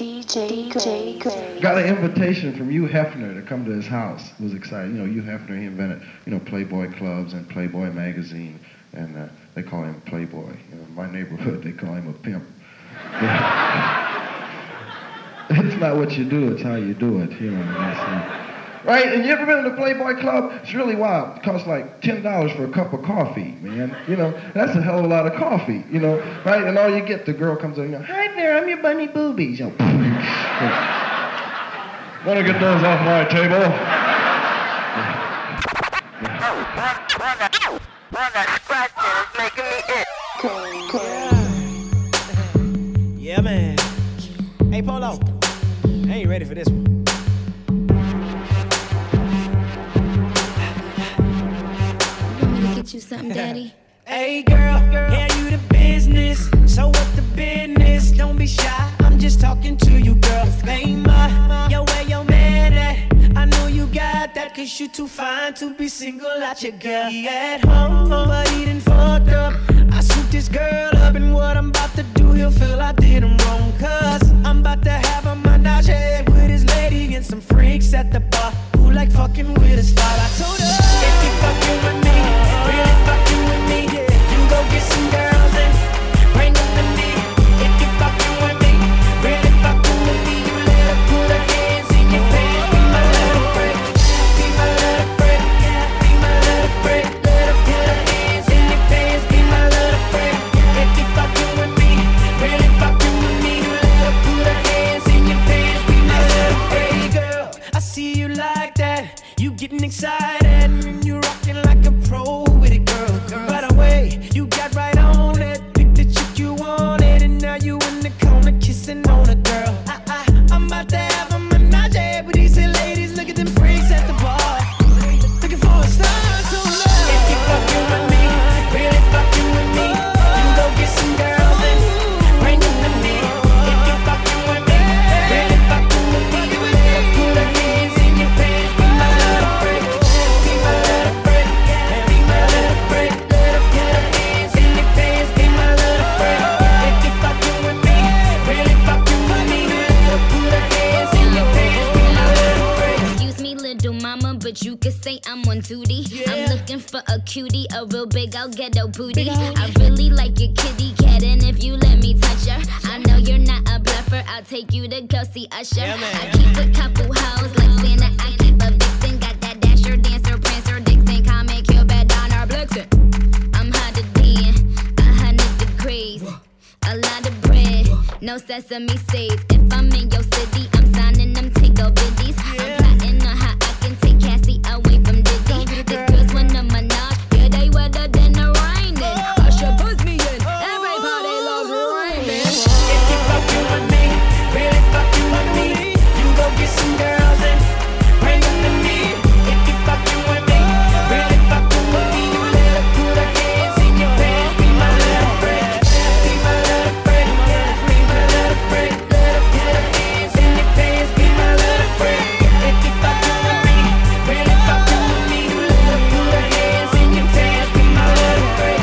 DJ Gray. Got an invitation from Hugh Hefner to come to his house. It was exciting. You know, Hugh Hefner, he invented, Playboy clubs and Playboy magazine, and they call him Playboy. In my neighborhood, they call him a pimp. It's not what you do, it's how you do it, Right? And you ever been to the Playboy Club? It's really wild. It costs like $10 for a cup of coffee, man. That's a hell of a lot of coffee, right? And all you get, the girl comes in, hi there, I'm your bunny boobies. Want to get those off my table? That scratching is making me itch. Yeah, man. Hey, Polo. I ain't ready for this one. You something, daddy? Hey girl, yeah, you the business. So what the business? Don't be shy, I'm just talking to you, girl. Hey ma, yo, where your man at? I know you got that, cause you too fine to be single out your girl. He at home, but he done fucked up. I swooped this girl up, and what I'm about to do, he'll feel I did him wrong. Cause I'm about to have a menage with his lady and some freaks at the bar who like fucking with a star. I told her, if you fucking with me, really fucking with me, yeah, you go get some girls and bring them to me. If you fucking with me, really fucking with me, you let her put her hands in your pants. Be my little freak, be my little freak, be my little freak. Let her put her hands in your pants. Be my little freak. If you fucking with me, really fucking with me, you let her put her hands in your pants. Be my little freak. Hey girl, I see you like that. You getting excited and you rocking like a pro with it, girl. Right away, you got right on it. Pick the chick you wanted, and now you in the corner kissing on a girl. I'm about to have a menage with these ladies. Look at them freaks at the bar, looking for a star to love. If you fucking with me, really fucking with me, you go get some girls and bring them to me. If you fucking with me, really fucking with me, you better put her hands in your pants. Be my little freak, be my little freak, be my little freak. Let her put her hands in your pants. Be my little freak. If you fucking with me, really fucking with me, you better put her hands in your pants. Be my little freak. Excuse me, little mama, but you could say I'm on duty. I'm looking for a cutie, a real big old ghetto booty. I really like your kitty cat, and if you let me touch her, I know you're not a bluffer. I'll take you to go see Usher. I keep a couple hoes like Santa. I keep a vixen, got that Dasher, Dancer, Prancer, Dixon, Comet, Cupid, Donner, Blitzen. I'm hotter than 100 degrees. A lot of bread, no sesame seeds. If I'm in your city, I'm signing them tingle biddies. I'm plotting on how I can take Cassie away from Diddy. The girls wanna menage, yeah, they wetter than the rain. Usher buzz me in, everybody loves rain. If you fucking with me, really fucking with me, you go get some girls and bring them to me. If you fucking with me, really fucking with me, you let her put her hands in your pants. Be my little freak, be my little freak, be my little freak. Let her put her hands in your pants. Be my little freak. If you fucking with me, really fucking with me, you let her put her hands in your pants. Be my little freak.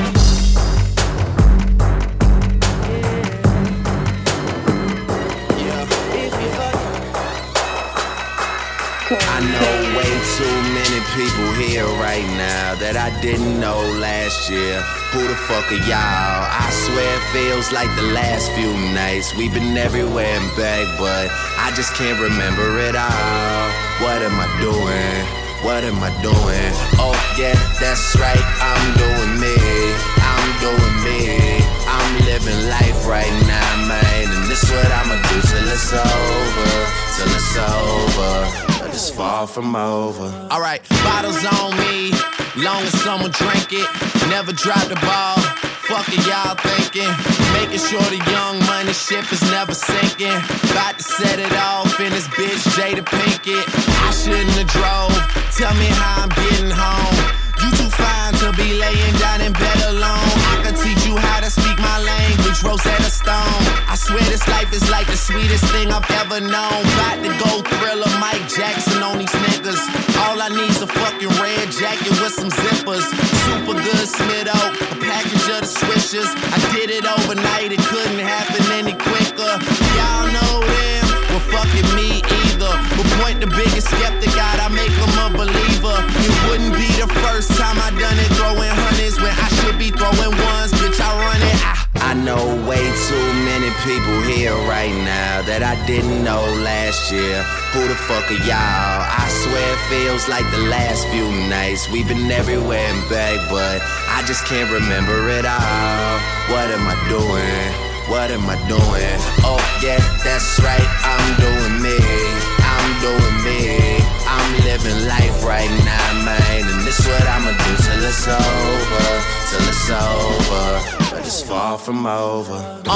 I know way too many people here right now that I didn't know last year. Who the fuck are y'all? I swear it feels like the last few nights. We've been everywhere and back, but I just can't remember it all. What am I doing? What am I doing? Oh yeah, that's right, I'm doing me. I'm doing me. I'm living life right now, man. And this what I'ma do till it's over. Till it's over. It's far from over. Alright, bottles on me, long as someone drink it. Never drop the ball, fuck it y'all thinking. Making sure the young money ship is never sinking. About to set it off in this bitch Jada Pinkett. I shouldn't have drove, tell me how I'm getting home. You too fine to be laying down in bed alone. I can teach you how to speak my language, Rosetta Stone. I swear this life is like the sweetest thing I've ever known. About to go Thriller, Mike Jackson on these niggas. All I need's a fucking red jacket with some zippers. Super good Smitto, a package of the swishers. I did it overnight, it couldn't happen any quicker. Y'all know them. skeptic, gotta make him a believer. It wouldn't be the first time I done it, throwing hundreds when I should be throwing ones. Bitch, I run it. I know way too many people here right now that I didn't know last year. Who the fuck are y'all? I swear it feels like the last few nights. We've been everywhere and back, but I just can't remember it all. What am I doing? What am I doing? Oh yeah, that's right, I'm doing me. I'm doing me. I'm living life right now, man. And this what I'ma do till it's over. Till it's over. But it's far from over.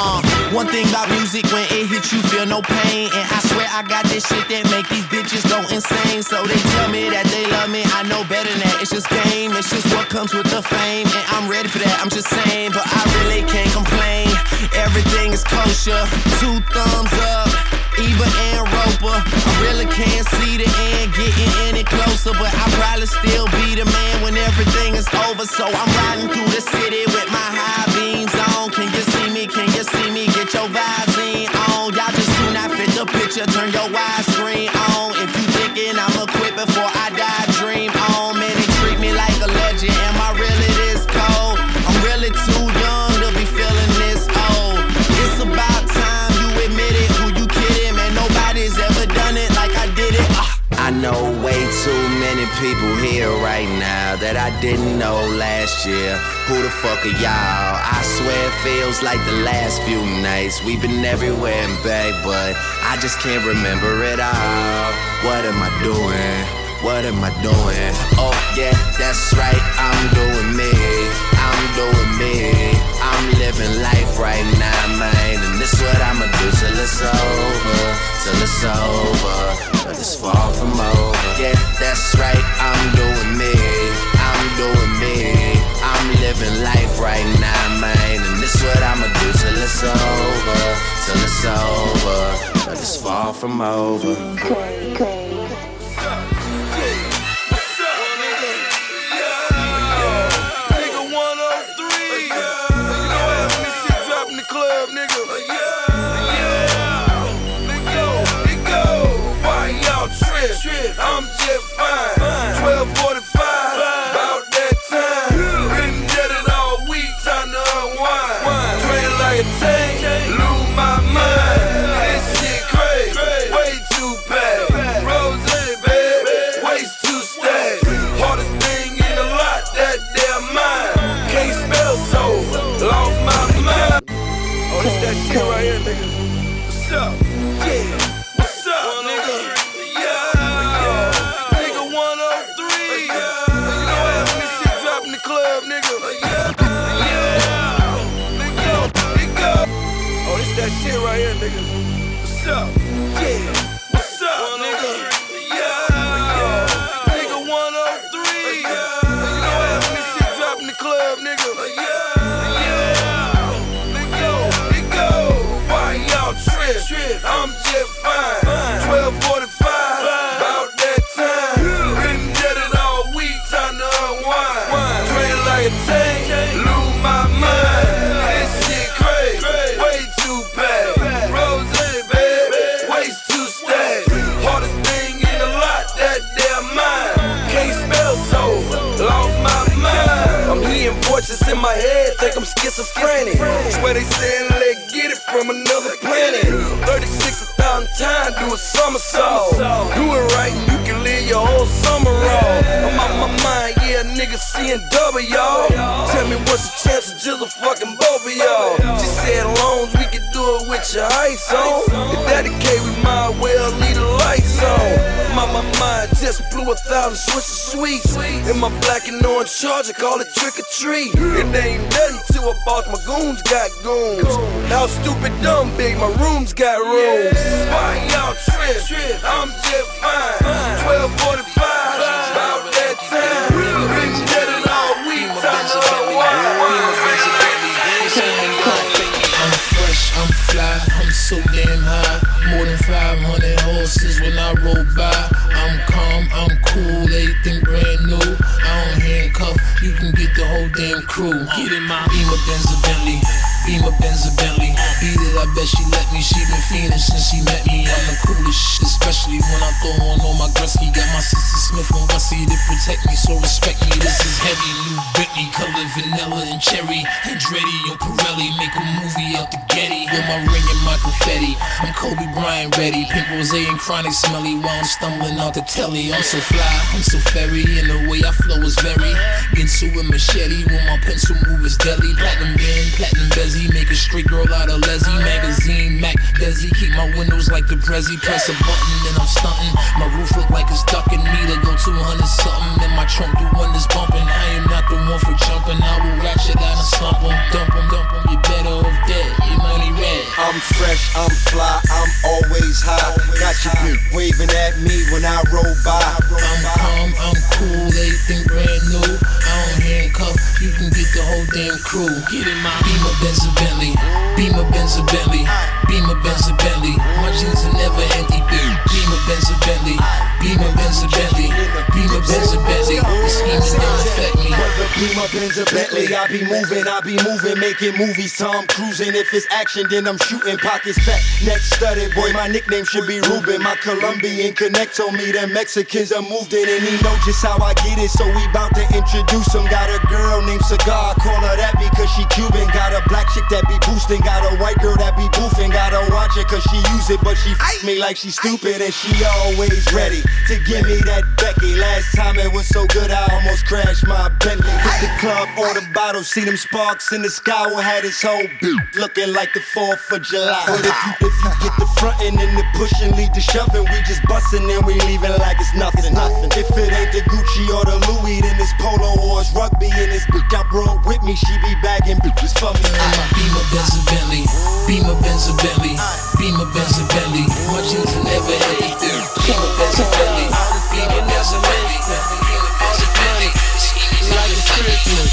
One thing about music, when it hits you, feel no pain. And I swear I got this shit that make these bitches go insane. So they tell me that they love me, I know better than that. It's just game, it's just what comes with the fame. And I'm ready for that, I'm just saying. But I really can't complain. Everything is kosher, 2 thumbs up. Eva and Roper, I really can't see the end getting any closer, but I'll probably still be the man when everything is over. So I'm riding through the city with my high beams on. Can you see me? Can you see me? Get your Visine on. Y'all just do not fit the picture. Turn your widescreen on. If you thinking I'ma quit before I die, dream on. Man, they treat me like a legend. Am I really this cold? I'm really too young to be feeling this old. It's about time you admit it. Who you kidding? Man, nobody's ever done it like I did it. I know way too many people here right now that I didn't know last year. Who the fuck are y'all? I swear it feels like the last few nights. We've been everywhere and back, but I just can't remember it all. What am I doing? What am I doing? Oh yeah, that's right, I'm doing me. I'm doing me. I'm living life right now, man. And this what I'ma do till it's over. Till it's over. But it's far from over. Yeah, that's right, I'm doing me. I'm doing me. I'm living life right now, man. And this what I'ma do till it's over. Till it's over. But it's far from over. I'm just fine. 12:45, about that time. Been dead it all week, time to unwind. Train like a tank, lose my mind. This shit crazy, way too bad. Rose, baby, waist too stacked. Hardest thing in the lot, that damn mind. Can't spell so, lost my mind. Oh, this that shit right here, nigga. What's up? Yeah. What's up, nigga? That shit right here, nigga. What's up? Yeah. What's up, nigga? Yeah. Nigga 103. You know having this shit drop in the club, nigga. Yeah. Nigga. Why y'all trip? I'm just fine. 12:45. About that time. Been dead it all week, time to unwind. Train like a tank, lose my mind. This shit crazy. Way too bad. Rose, baby, waist too stacked. Hardest thing in the lot, that damn mind. Can't spell so, lost my mind. I'm hearing voices in my head, think I'm schizophrenic. Swear they saying let's get it from another planet. 36,000 times, do a somersault. Do it right and you can live your whole summer off. I'm on my mind, yeah, nigga seeing double, y'all. Tell me what's the chance of just a fucking both of y'all. She said loans, we could do it with your ice on. If that the case, we might well leave the lights on. My mind just blew 1,000 Swisher Sweets. In my black and orange Charger, call it trick or treat. It ain't nothing till I bought my goons got goons. How stupid dumb big, my rooms got rooms. Why y'all trip? I'm just fine. 12:45, about that time. Been dead it all week, time to unwind. I'm fresh, I'm fly, I'm so damn high. More than 500 horses when I roll by. I'm calm, I'm cool, everything brand new. I don't handcuff, you can get the whole damn crew. Get in my Beamer, Benz, or Bentley. Beamer, Benz, or Bentley. Beat it I bet she let me. She been fiending since she met me. I'm the coolest shit, especially when I throw on all my Gretzky. Got my sister Smith and Wessie to protect me, so respect me. This is heavy, new Bentley, color vanilla and cherry. Andretti and Pirelli, make a movie out the Getty. With my ring and my confetti, I'm Kobe Bryant ready. Pink rose and chronic smelly while I'm stumbling out the telly. I'm so fly, I'm so fairy, and the way I flow is very into a machete. When my pencil move is deadly. Platinum band, platinum bezzy, make a straight girl out of Leslie. Magazine, Mac, Desi, keep my windows like the Prezi. Press a button and I'm stunting. My roof look like it's ducking me to go 200 something. And my trunk do one that's bumping. I am not the one for jumping. I will ratchet out and slump 'em, dump 'em, dump 'em. You better off dead, your money red. I'm fresh, I'm fly, I'm always high. Got your bitch waving at me when I roll by. I'm calm, I'm cool, everything brand new. I don't handcuff, you can get the whole damn crew. Get in my Beamer, Benz, and Bentley. Beamer, Benz, and Bentley. Beamer, Benz, and Bentley. My jeans are never empty. Beamer, Benz, and Bentley. Beamer, Benz, and Bentley. Beamer, Benz, and Bentley. The schemes don't affect me. Beamer, Benz, and Bentley. I be moving, making movies. Tom cruising. If it's action, then I'm shooting. Pockets fat, neck studded. Boy, my nickname should be Ruben. My Colombian connect told me that Mexicans are moved in, and he know just how I get it. So we bout to introduce him. Got a girl named Cigar, call her that because she Cuban. Got a black chick that be boosting. Got a white girl that be boofing. Gotta watch it cause she use it, but she f me like she stupid, and she always ready to give me that Becky. Last time it was so good I almost crashed my Bentley. Hit the club, order bottles, see them sparks in the sky. We had his whole looking like the 4th of July. But if you get the frontin' and the pushing, lead the shoving, we just bustin' and we leaving like it's nothing. If it ain't the Gucci or the Louis, then it's polo or it's rugby, and this bitch I brought with me, she be bagging bitches for me. Beamer, Benz, and Bentley. Beamer, Benz, and Bentley. Beamer, Benz, and Bentley. My jeans are never empty. Beamer, Benz, and Bentley. Beamer, Benz, and Bentley. Beamer, Benz, and Bentley. Like it's Christmas.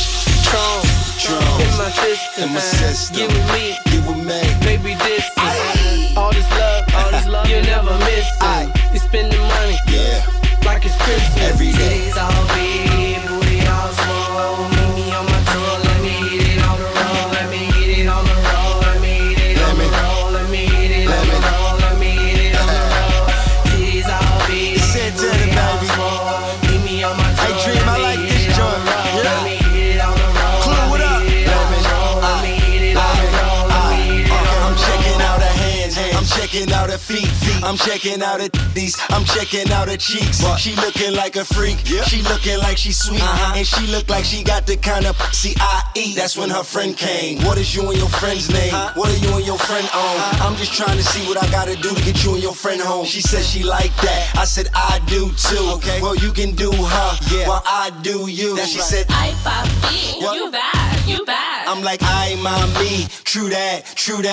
Tron in my system. Get with me. Baby, this all this love, you never miss it. You spend the money, like it's Christmas. Every day. Titties all big, booty all small. Meet me on my tour, let me hit it on the road. Let me hit it on the road. Let me hit it on the road. Let me hit it on the road. Let me hit it on the road. Titties all big, booty all small. Meet me on my tour. Hey Dream, I like this joint. Let me hit it on the road. Clue, what up? Let me hit it on the road. Let me hit it on the road. I'm checking out her hands, I'm checking out her feet, I'm checking out her titties, I'm checking out her cheeks. She looking like a freak, she looking like she sweet, and she look like she got the kind of pussy I eat. That's when her friend came. What is you and your friend's name? What are you and your friend on? I'm just trying to see what I gotta do to get you and your friend home. She said she like that, I said I do too. Okay, well you can do her, while I do you. Then she said, ay papi, you bad. I'm like, ay mommy, true that.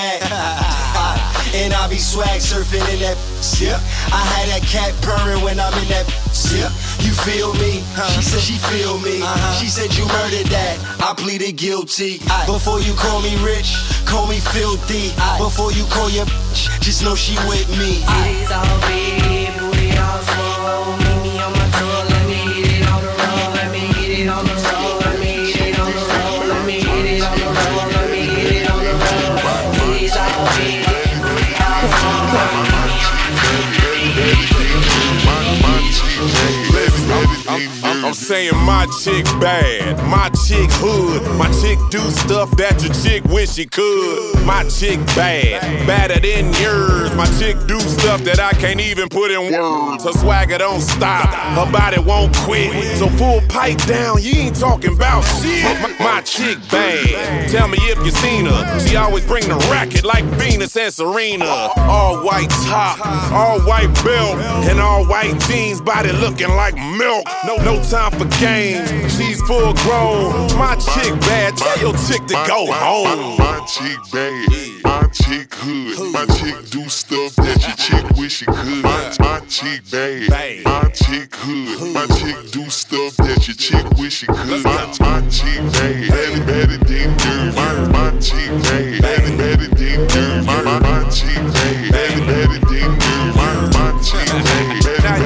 And I be swag surfing in that. I had that cat purring when I'm in that. You feel me? She said she feel me. She said you murdered that. I pleaded guilty. Before you call me rich, call me filthy. Before you call your bitch, just know she with me. Titties all big, booty all small. Meet me on my tour, let me hit it on the road. Let me hit it on the road. Let me hit it on the road. Let me hit it on the road. Let me hit it on the road. Titties all big, booty all small. I'm saying my chick bad, my chick hood, my chick do stuff that your chick wish she could. My chick bad, badder than yours. My chick do stuff that I can't even put in words. Her swagger don't stop, her body won't quit. So full pipe down, you ain't talking about shit. My chick bad, tell me if you seen her. She always bring the racket like Venus and Serena. All white top, all white belt, and all white jeans, body looking like milk. No time for games, she's full grown. My chick bad, tell your chick to go home. My chick bad, my chick hood, my chick do stuff that your chick wish she could. My chick bad, my chick hood, my chick do stuff that your chick wish she could. My chick bad, better than dirt. My chick bad, better than dirt. My chick bad, better than dirt. My chick bad, better than dirt.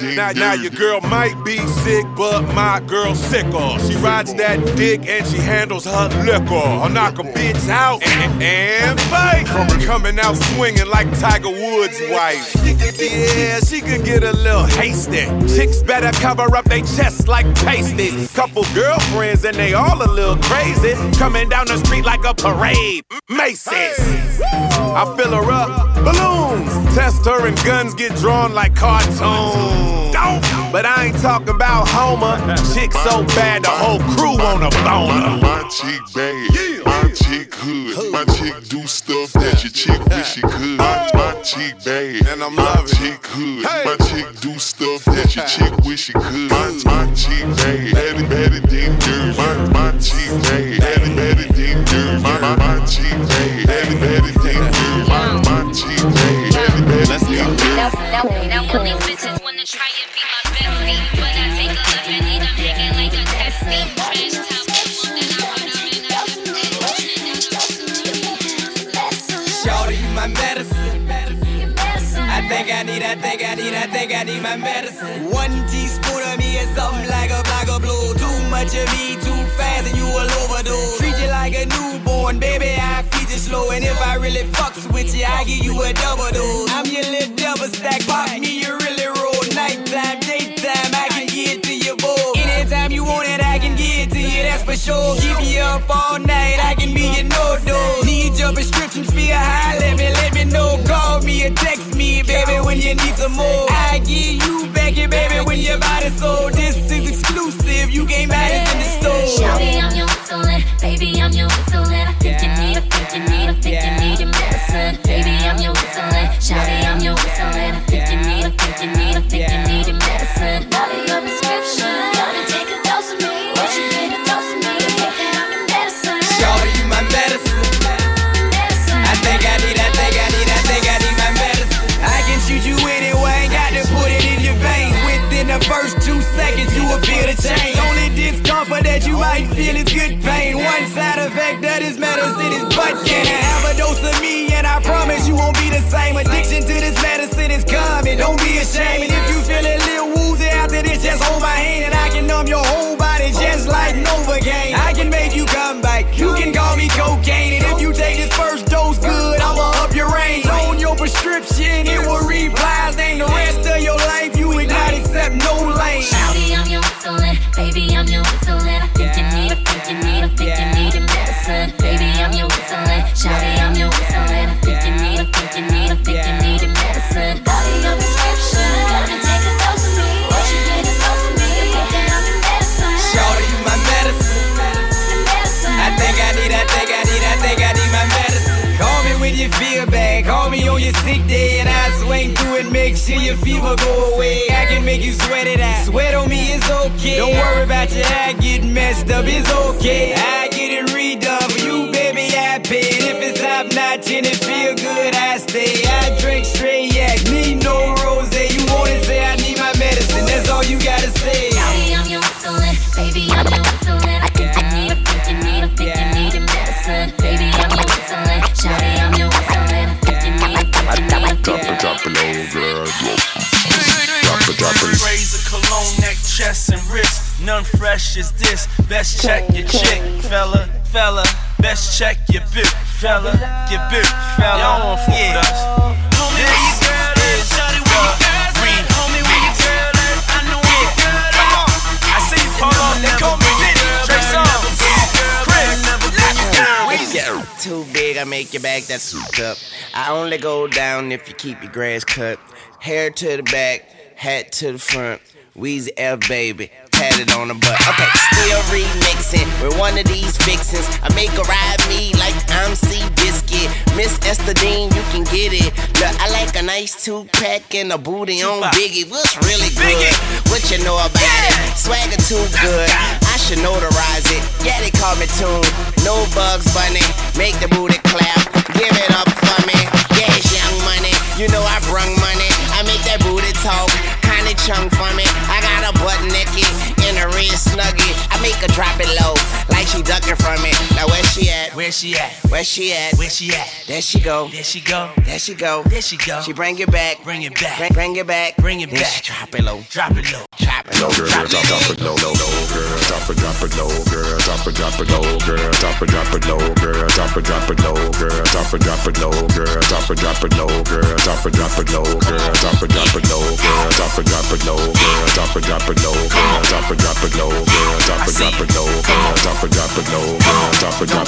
Now your girl might be sick, but my girl's sicker. She rides that dick and she handles her liquor. I'll knock a bitch out and fight. Coming out swinging like Tiger Woods' wife. Yeah, she could get a little hasty. Chicks better cover up their chests like pasties. Couple girlfriends and they all a little crazy. Coming down the street like a parade. Macy's. I fill her up, balloons. Test her and guns get drawn like cartoons. But I ain't talking about Homer. Chick so bad the whole crew wanna boner. My chick bad, my chick hood. My chick do stuff that your chick wish she could. My chick bad, and I'm my chick hood. My chick do stuff that your chick wish she could. My chick bad, better than dirt. My chick bad, better than dirt. My chick bad, better than dirt. My chick bad, better than dirt. Now all these bitches wanna try and be my bestie, but I take a look and eat them hanging like a testy. Trash top people, then I run her in Shorty, you my medicine. I need my medicine. 1 teaspoon of me is something like a block of blue. Too much of me, too fast, and you will overdose. Treat you like a newborn, baby, I feed you slow. And if I really fucks with you, I give you a double dose. I'm your little double stack, pop me, you really roll. Nighttime, daytime, I can get to you both. Anytime you want it, I can get to you, that's for sure. Keep you up all night, I can be your no-dose. Need your prescription, feel high, let me know. Call me or text me, baby, when you need some more. I give you back your baby when your body's so. This is exclusive, you can't buy this in the store. Shawty, I'm your insulin, baby, I'm your insulin. I think you need your medicine. Baby, I'm your insulin, shawty, I'm your insulin. I think you need your medicine. Body your prescription, gotta take a dose of me. What you need a dose of me? Thinking I'm your medicine. Shawty, you my medicine. I think I need my medicine. I can shoot you anyway, ain't got to put it in your veins. Within the first 2 seconds, you will feel the change. Only discomfort that you might feel is good pain. One side effect of this medicine is butt pain. Have a dose of me, and I promise you won't be the same. Addiction to this medicine is coming, don't be ashamed. And if you feel a little woozy after this, just hold my hand, and I can numb your whole body just like Novocaine. I can make you come back, you can call me cocaine. And if you take this first dose good, I'ma up your range. On your prescription, it will reply. Then the rest of your life, you would not accept no lane. Shawty, I'm your insulin, baby, I'm your insulin. I think you need your medicine. Baby, I'm your insulin, shawty, I'm your insulin. I think you need your medicine. Body your prescription, gotta take a dose of me. What you need a dose of me? Thinking I'm your medicine. Shawty, you my medicine. I think I need my medicine. Call me when you feel bad, call me on your sick day, and I swing through and make sure your fever go away. I can make you sweat it out. Sweat on me is okay. Don't worry about your eye getting messed up, it's okay. I get it redone for you, baby, I pay. And if it's top notch and it feel good, I stay. I drink straight yak, need no rose. You want it, say I need my medicine, that's all you gotta say. Shawty, I'm your insulin, baby, I'm your insulin. I think you need your medicine. Baby, I'm your insulin, shawty, I'm your insulin. I think you need Drop it low, girl. Drop it. Razor, cologne, neck, chest, and wrist. None fresh as this. Best check your chick, fella. Best check your bitch, fella. Y'all want fool with us. Homie, where you girl at? Shawty, where you girl at? Homie, where you girl at? I know where you girl at. I see you pull up, they call me Diddy. Trey Songz, Chris, Too big, I make your back, that's souped up. I only go down if you keep your grass cut. Hair to the back, hat to the front. Weezy F, baby, tatted on the butt. Okay, still remixing with one of these fixins. I make her ride me like I'm Seabiscuit. Miss Esther Dean, you can get it. Look, I like a nice 2-pack and a booty on Biggie. What's really good? What you know about it? Swagger too good. I should notarize it. Yeah, they call me Tune. No Bugs Bunny. Make the booty clap. Give it up for me. Yeah, it's Young Money. You know I brung money. I make that booty talk. Kinda chunk for me. I got a butt naked in a red snuggie. I make her drop it low, like she ducking from it. Now where she at? Where she at? Where she at? Where she at? There she go. There she go. There she go. There she go. She bring it back. Bring it back. Bring it back. Bring it Then back. she drop it low. Drop it low. Drop it low. Girl, drop it low, low, low, girl. Drop it low, girl. Drop it low, girl. Drop it low, girl. Drop it low, girl. Drop it low, girl. Drop it low, girl. Drop it low, girl. Drop it low, girl. Drop it low, girl. Drop it low, girl. Drop it low, girl. Drop it low, girl. Drop it low, girl. Drop it low, girl. Drop it low, girl. Drop it low,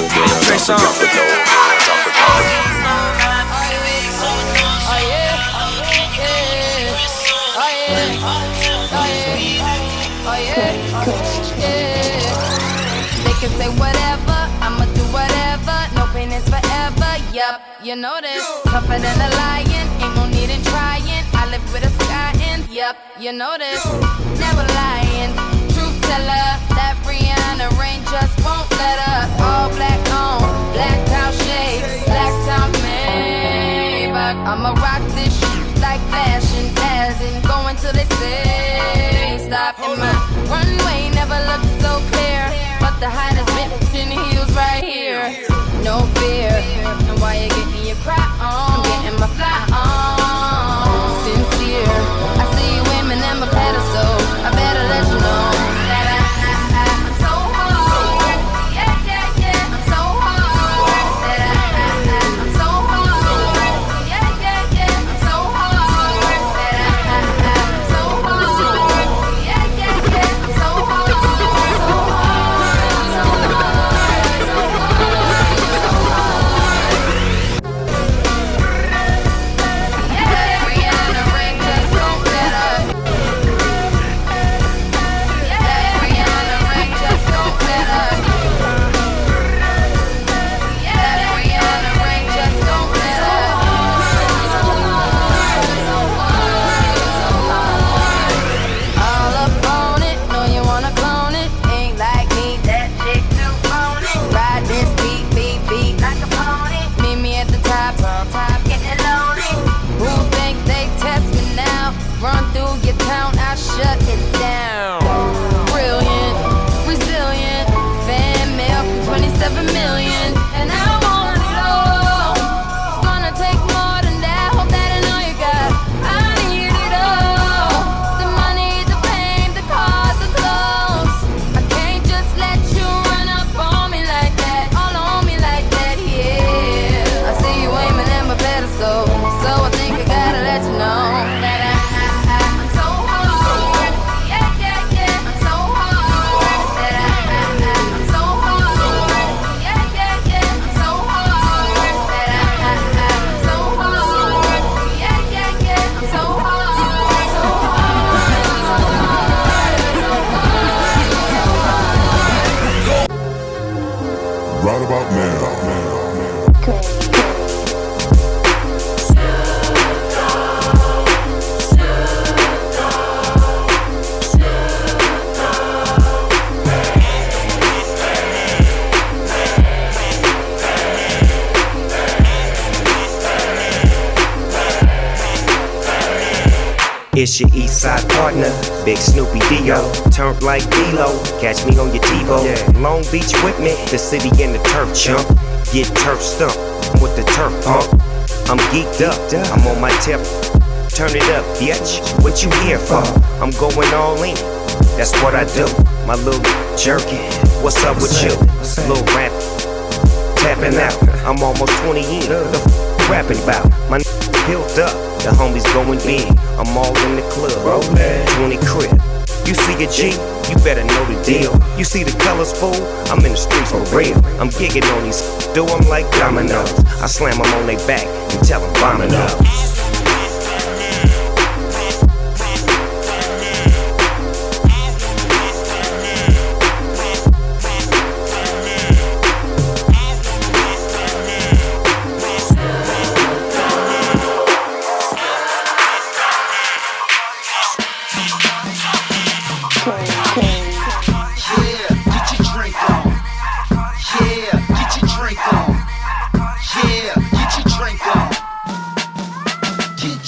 They can say whatever, I'ma do whatever. No pain is forever, yup, you know this. Tougher than a lion, ain't no need in trying. I live with a sky ends, yup, you know this. Never lying, truth teller. That Rihanna rain just won't let her. All black on, black top shades, black top Maybach. I'ma rock this shit like fashion, as in going till they say stop. And my runway never looked so clear, but the hottest bitch in heels right here. No fear, and while you're getting your cry on, I'm getting my fly on. Sincere, I see you women in my pedestal. I better let you know that I'm so hard. Yeah, yeah, yeah, I'm so hard. That I'm so hard. Yeah, yeah, yeah, I'm so hard. That I'm so hard. Yeah, yeah, yeah, I'm so hard. Shut it down. Brilliant, resilient, fan mail from 27 million, and I want it all. It's gonna take more than that. Hope that I know you got. I need it all. The money, the fame, the cars, the clothes. I can't just let you run up on me like that, all on me like that. Yeah, I see you aiming at my pedestal, so I think I gotta let you know that I'm so hard. Yeah, yeah, yeah, I'm so hard. That I'm so hard. Yeah, yeah, yeah, I'm so hard. That I'm so hard. Yeah, yeah, yeah, I'm so hard. So hard. right about now. It's your east side partner, Big Snoopy Dio. Turned like D-Lo, catch me on your TiVo. Long Beach with me, the city and the turf chump. Get turf stumped with the turf pump. I'm geeked up, I'm on my tip. Turn it up, bitch, what you here for? I'm going all in, that's what I do. My little jerky, what's up with you? Little rap, tapping out, I'm almost 20 in. The f rapping about, my built up. The homies going big, I'm all in the club, 20 crib. You see a G, you better know the deal. You see the colors, fool, I'm in the streets for real. I'm gigging on these, do them like dominoes. I slam them on their back and tell them vomit up.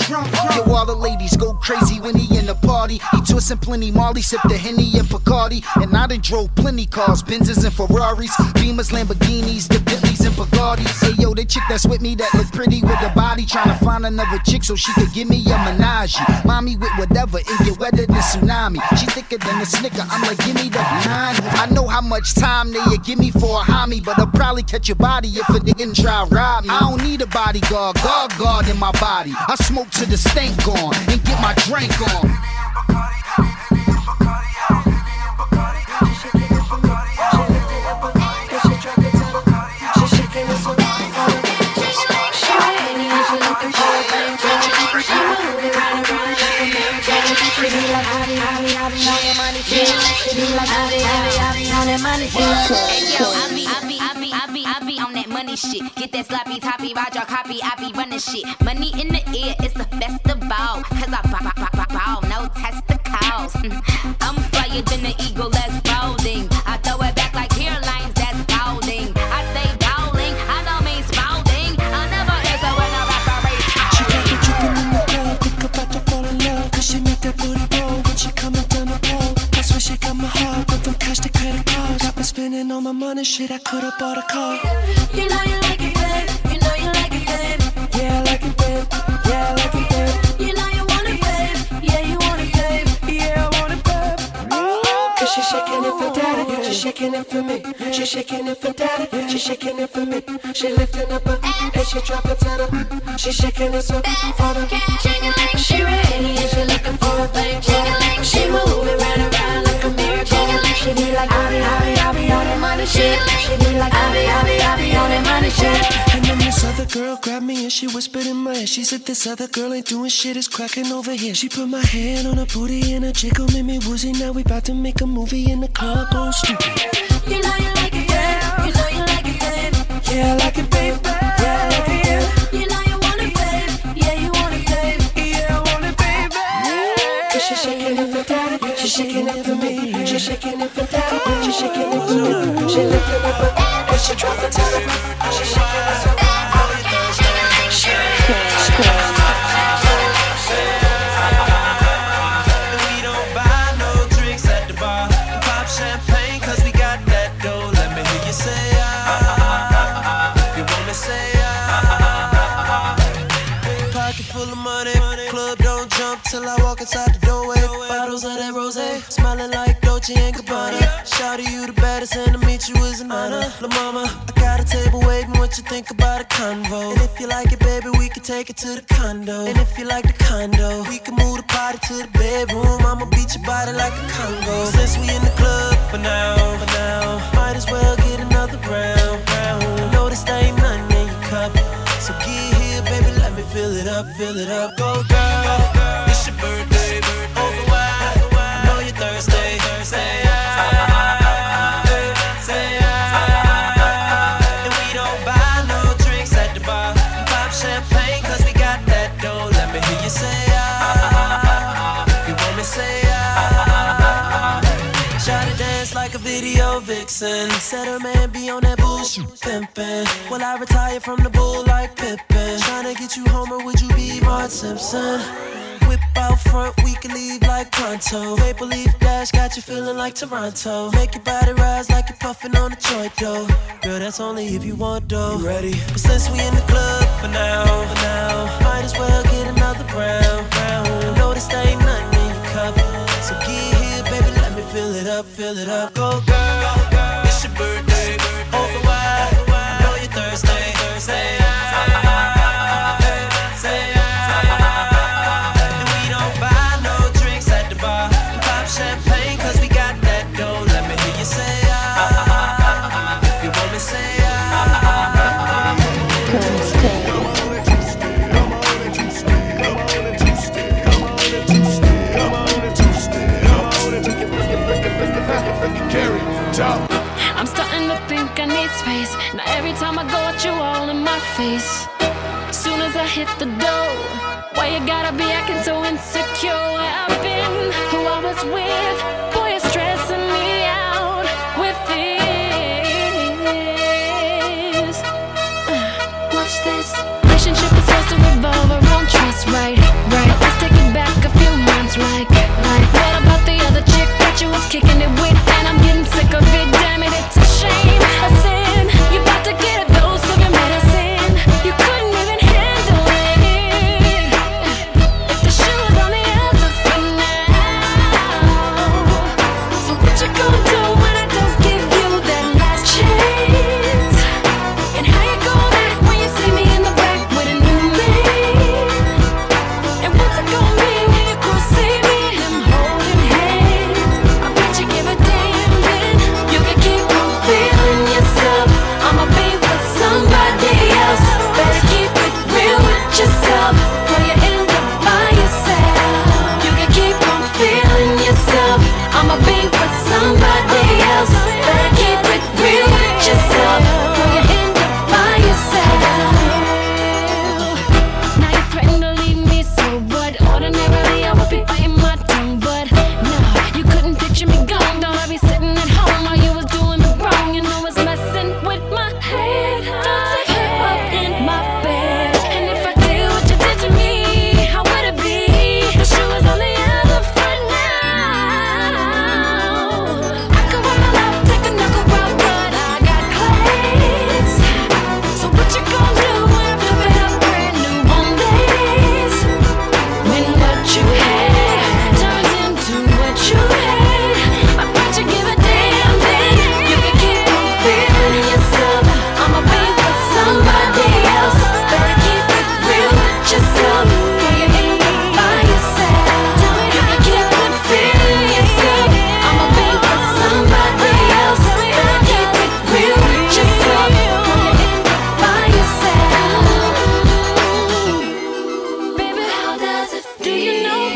drunk. Yo, all the ladies go crazy when he in the party. He twistin' plenty Molly, sip the Henny and Bacardi. And I done drove plenty cars, Benzes and Ferraris, Beamers, Lamborghinis, the Bentleys and Bugattis. Hey yo, the chick that's with me that look pretty with the body, tryna find another chick so she could give me a menage. Mommy with whatever, it get wetter than tsunami. She thicker than a Snicker, I'm like, give me the behind. I know how much time they give me for a homie, but I'll probably catch your body if it didn't try rob me. I don't need a bodyguard, guard in my body. I smoke to the stank gone and get my drink on. I be on that money shit. Get that sloppy toppy, ride your copy, I be running shit. Money in the air, it's the best of all. Cause I bow, no testicles. I'm flyer than the eagle that's balding. I throw it back like hairlines that's balding. I say bowling, I don't mean spalding. I never answer when I rap a race. She got me dripping in the club, think about to fall in love. Cause she make that booty roll when she coming down the pole. That's when she got my heart, but don't cash the credit cards. Got me spending all my money, shit, I could've bought a car. You know you like it, babe. You know you like it, babe. Yeah, I like it, babe. Yeah, I like it, babe. You know you want it, babe. Yeah, you want it, babe. Yeah, I want it, babe. Cause she shaking it for daddy, she shaking it for me. She shaking it for daddy, she shaking it for me. She lifting up her and she dropping to the. She shaking it so for the. She ready and she looking for a thing. She moving right around like a miracle. She be like, I be on that money shit. She be like, I be on that money shit. And then this other girl grabbed me and she whispered in my ear. She said this other girl ain't doing shit, it's cracking over here. She put my hand on her booty and her jiggle made me woozy. Now we bout to make a movie in the club, going stupid. You know you like it, babe. You know you like it, babe. Yeah, I like it, babe. Yeah, I like it, yeah. You know you want it, babe. Yeah, you want it, babe. Yeah, I want it, baby. Cause she shaking it for daddy, she shaking it for me. She shaking it for daddy, she shaking it for me. She lifting up her and she dropping to the. She shaking it for me. We don't buy no drinks at the bar. We pop champagne cause we got that dough. Let me hear you say ah. You want me say ah. Pocket full of money, club don't jump till I walk inside the doorway. Bottles of that rosé, smiling like Dolce and Gabbana. Shawty, you the baddest, and to meet you is an honor. La mama, I got a table waiting. What you think about a convo? And if you like it, baby, we can take it to the condo. And if you like the condo, we can move the party to the bedroom. I'ma beat your body like a Congo. Since we in the club for now, might as well get another round. Notice there ain't nothing in your cup, so get here, baby, let me fill it up. Go girl, it's your birthday, over wide. I know you're thirsty. Say ah, say ah. And we don't buy no drinks at the bar. We pop champagne cause we got that dough. Let me hear you say ah. You want me say ah. Shawty dance like a video vixen. Said her man be on that bullshit pimpin'. Will I retire from the bull like Pippin? Tryna get you home or would you be Marge Simpson? Whip out front, we can leave like pronto. Maple leaf dash got you feeling like Toronto. Make your body rise like you're puffin' on a joint though. Girl, that's only if you want though. You ready? But since we in the club for now, might as well get another round. Notice there ain't nothing in your cup, so get here, baby, let me fill it up. Go girl, it's your birthday, over wide. I know you're thirsty. Say ah, say ah. And we don't buy no drinks at the bar. We pop champagne cause we got that dough. Let me hear you say ah. You want me say ah. I'm starting to think I need space. Now every time I go out, you all in my face. Soon as I hit the door, why you gotta be acting so insecure? Where I've been, who I was with, boy, you're stressing me out with this. Watch this. Relationship is supposed to revolve around trust, right?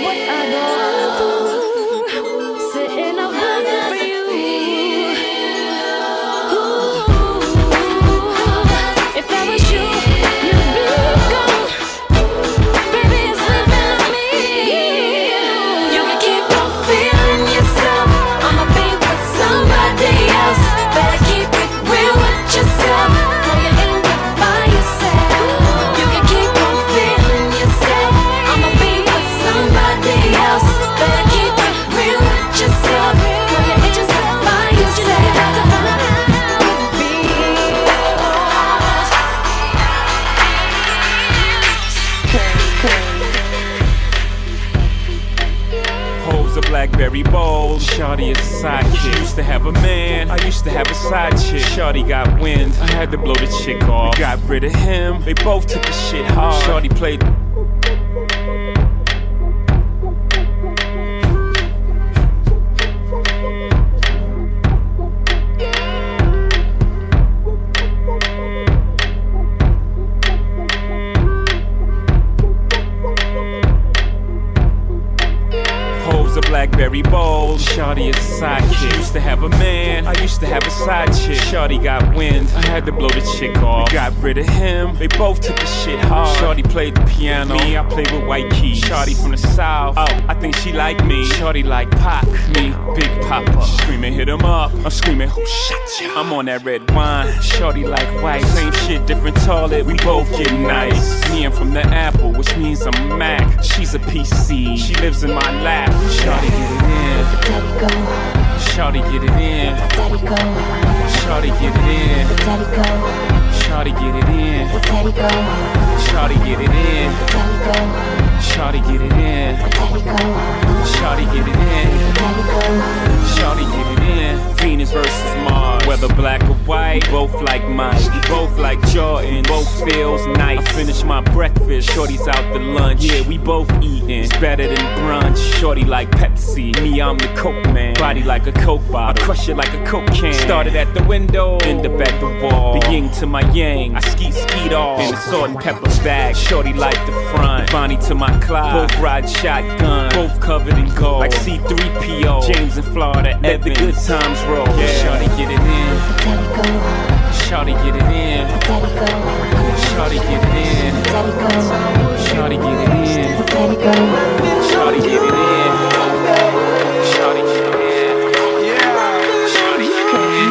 what I go through, sitting up waiting for you. Ooh, if I was you, you'd be gone. Baby, it's living on me. You can keep on feeling yourself. I'ma be with somebody else. Better keep it real with yourself. Before you end up by yourself. You can keep on feeling yourself. I'ma be with somebody else. Better keep it real with yourself. Before you end up by yourself. Hoes a blackberry bowl. Shawty is a sidekick. Used to have a man, I used to have a side chick. Shawty got wind, I had to blow the chick off. Got rid of him, they both took the shit hard. Shawty played. A blackberry bowl. Shawty is a sidekick. Used to have a man, I used to have a side chick. Shawty got wind, I had to blow the chick off. Got rid of him, they both took the shit hard. Shawty played the piano, me, I played with white keys. Shawty from the south, oh, I think she like me. Shawty like Pac, me, Big Papa. Screaming, hit him up, I'm screaming, who shot ya? I'm on that red wine. Shawty like white, same shit, different toilet. We both get nice. Me, I'm from the Apple, which means I'm a Mac. She's a PC, she lives in my lap. Shawty get it in. Daddy go. Shawty get it in. Daddy go. Shawty get it in. Daddy go. Shawty get it in. Daddy go. Shawty get it in. Daddy go. Shawty get it in. Daddy go. Shawty get it in. Daddy go. Shawty get it in. Venus versus Mars. Whether black or white, both like Mike. Both like Jordan. Both feels nice. I finish my breakfast. Shorty's out to lunch. Yeah, we both eating. It's better than brunch. Shorty like Pepsi. Me, I'm the Coke man. Body like a Coke bottle. I crush it like a Coke can. Started at the window. End up at the wall. The yin to my yang. I skeet off. In the salt and pepper bag. Shorty like the front. Bonnie to my Clyde. Both ride shotgun. Both covered in gold. Like C3PO. James and Florida. Let the good times roll. Yeah. Shorty get it in. Daddy go. Shorty get it in. Daddy go. Shorty get it in. Daddy go. Shorty get it in. Daddy go. Shorty get it in. Shorty get it in. Shorty get it in.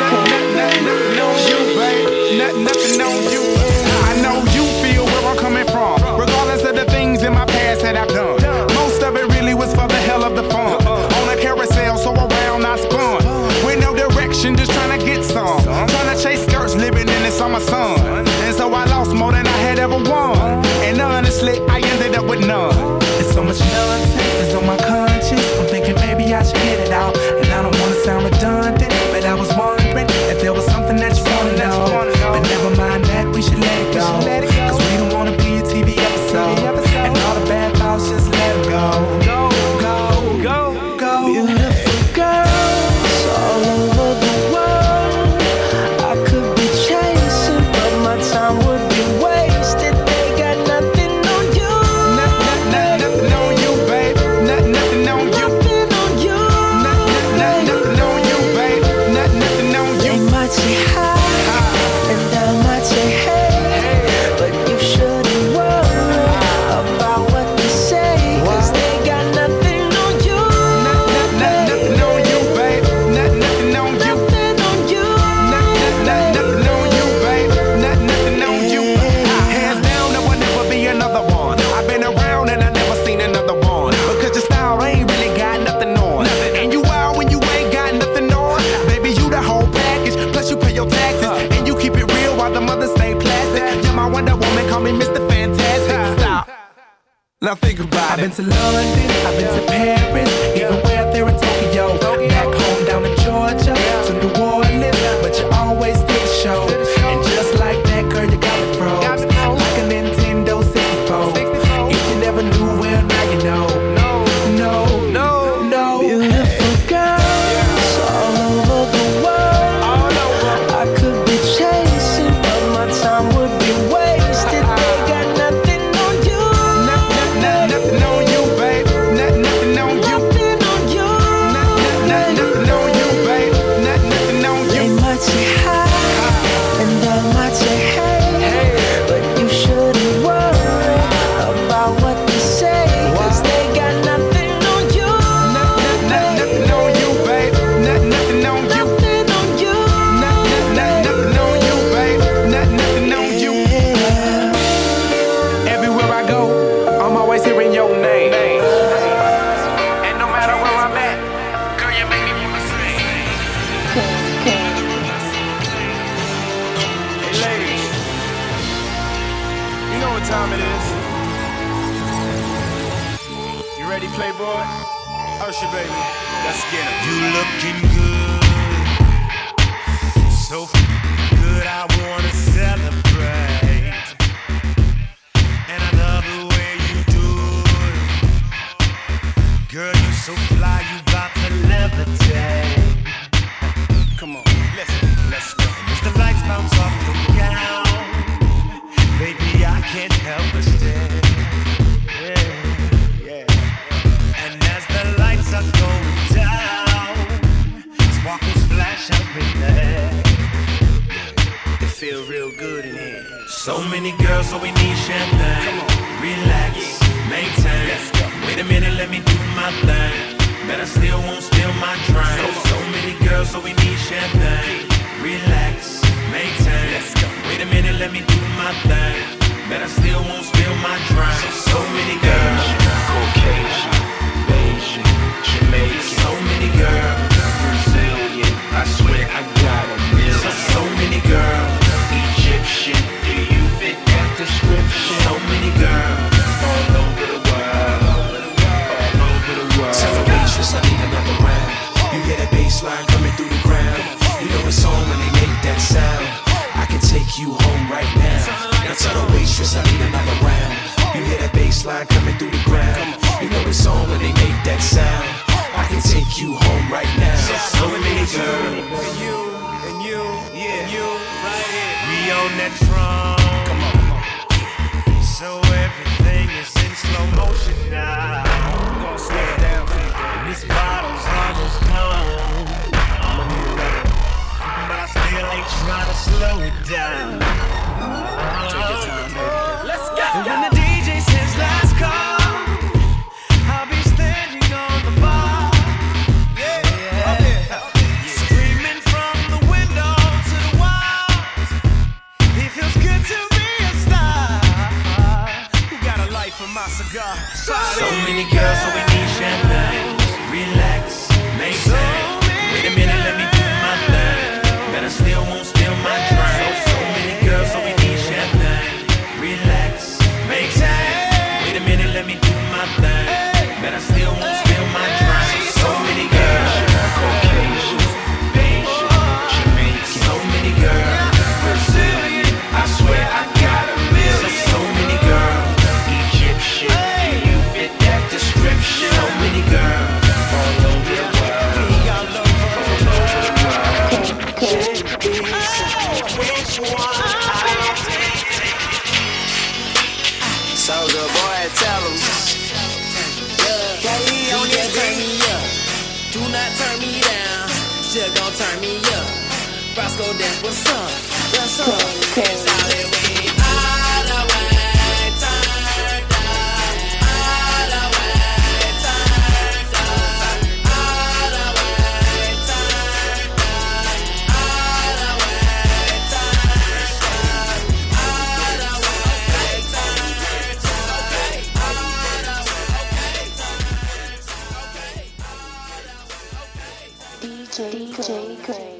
Nothing on you. I know you feel where I'm coming from. Regardless of the things in my past that I've done. Most of it really was for the hell of the fun. On a carousel, so around I spun. With no direction, just trying to get some. Trying to chase skirts, living in the summer sun. And so I lost more than I had ever won. And honestly, I ended up with none. It's so much nonsense that's on my conscience. I'm thinking maybe I should get it out. And I don't want to sound redundant, but I was wondering if there was something that you want to know. But never mind that, we should let it go. Cause we don't want to be a TV episode. And all the bad thoughts, just let them go. Go, go, go, go. Beautiful girls all over the world. I could be chasing, but my time would be wasted. They got nothing on you. Nothing on you, babe. Nothing on you. Nothing on you. Nothing on you, babe. Nothing on you. They might say hi, and I might say hey, but you shouldn't worry about what they say, 'cause they got nothing on you. Nothing on you, babe. Nothing on you. Nothing on you. Nothing on you, babe. Nothing on you. Hands down, there will never be another one. I've been around and I never seen another one. Because your style ain't really got nothing on. And you wild when you ain't got nothing on. Baby, you the whole package. Plus you pay your taxes. And you keep it real while the mothers stay plastic. You're my Wonder Woman, call me Mr. Fantastic. Stop. Now think about it. I've been to London, I've been to Paris, even way out there in Tokyo. Back home down in Georgia, to New Orleans, but you always did the show. And just like that, girl, you got it froze. Like a Nintendo 64. If you never knew, well, now you know. No. Beautiful girls all over the world. I could be chasing, but my time would be wasted. They got nothing on you. Nothing on you, babe. Nothing ready, Playboy? Usher, baby. Let's get it. You looking good, so good I wanna celebrate. And I love the way you do it. Girl, you so fly, you got to levitate. Come on, let's go. As the lights bounce off your gown, baby, I can't help but stare. Yeah. And as the lights are going down, sparkles flash up in there. It feel real good in here. So many girls, so we need champagne. Come on, relax, maintain. Wait a minute, let me do my thing. Bet I still won't spill my drink. So many girls, so we need champagne. Relax, maintain. Wait a minute, let me do my thing. Bet I still won't spill my drink. So many girls, Caucasian, Asian, Jamaican. So many girls, Brazilian. I swear I got a million. So many girls, Egyptian. Do you fit that description? So many girls, all over the world. Tell the waitress I need another round. You hear that bass line coming through the ground. You know it's on when they make that sound. I can take you home right now. Now tell the waitress I need another round. You hear that bass line coming through the ground. You know it's on when they make that sound. I can take you home right now. So many girls, and you, right here. We on that drum. Come on. So everything is in slow motion now. We're gonna slow it down. This bottle's almost gone. I'ma need another, but I still ain't trying to slow it down. Take your time, baby. Let's go. And when the DJ says last call, I'll be standing on the bar. Yeah. Screaming from the window to the walls. It feels good to be a star. Who got a light for my cigar? So many girls, so we need champagne. Relax, maintain. Wait a minute, let me do my thing. Bet I still won't spill my drink. So many girls, so we need champagne. Relax, maintain. Wait a minute, let me do my thing. Bet I still won't spill my drink. So many girls, Caucasian, Asian, Jamaican. So many girls, Brazilian. I swear I got a million. So many girls, Egyptian. Do you fit that description? So many girls. Soulja Boy, tell them. Kelly on this turn me up. Do not turn me down. Just gon' turn me up. Frosco, that's what's up. What's up? It's all the way, all the way turned up. All the way turned up. All the way turned up. All the way turned up. All the way turned up. Okay. All the way turned up. Okay. DJ Gray.